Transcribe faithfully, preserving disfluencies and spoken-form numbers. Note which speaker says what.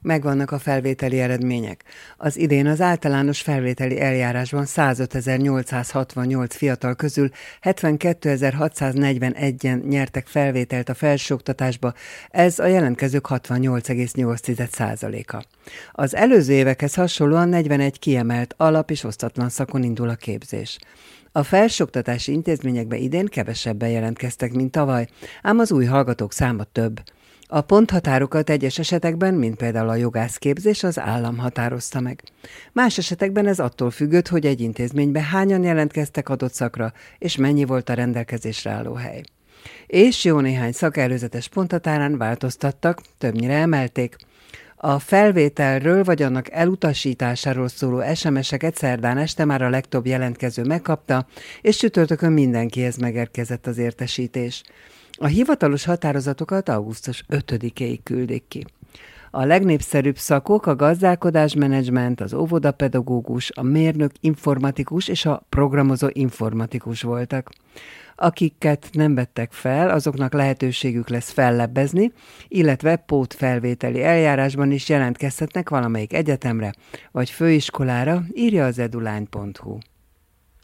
Speaker 1: Megvannak a felvételi eredmények. Az idén az általános felvételi eljárásban százötezer-nyolcszázhatvannyolc fiatal közül hetvenkétezer-hatszáznegyvenegyen nyertek felvételt a felsőoktatásba, ez a jelentkezők hatvannyolc egész nyolc százaléka. Az előző évekhez hasonlóan negyvenegy kiemelt alap- és osztatlan szakon indul a képzés. A felsőoktatási intézményekbe idén kevesebben jelentkeztek, mint tavaly, ám az új hallgatók száma több. A ponthatárokat egyes esetekben, mint például a jogászképzés, az állam határozta meg. Más esetekben ez attól függött, hogy egy intézménybe hányan jelentkeztek adott szakra, és mennyi volt a rendelkezésre álló hely. És jó néhány szak előzetes ponthatárán változtattak, többnyire emelték. A felvételről vagy annak elutasításáról szóló es em es-eket szerdán este már a legtöbb jelentkező megkapta, és csütörtökön mindenkihez megérkezett az értesítés. A hivatalos határozatokat augusztus ötödikéig küldik ki. A legnépszerűbb szakok a gazdálkodásmenedzsment, az óvodapedagógus, a mérnök informatikus és a programozó informatikus voltak. Akiket nem vettek fel, azoknak lehetőségük lesz fellebbezni, illetve pótfelvételi eljárásban is jelentkezhetnek valamelyik egyetemre vagy főiskolára, írja az edulány pont hu.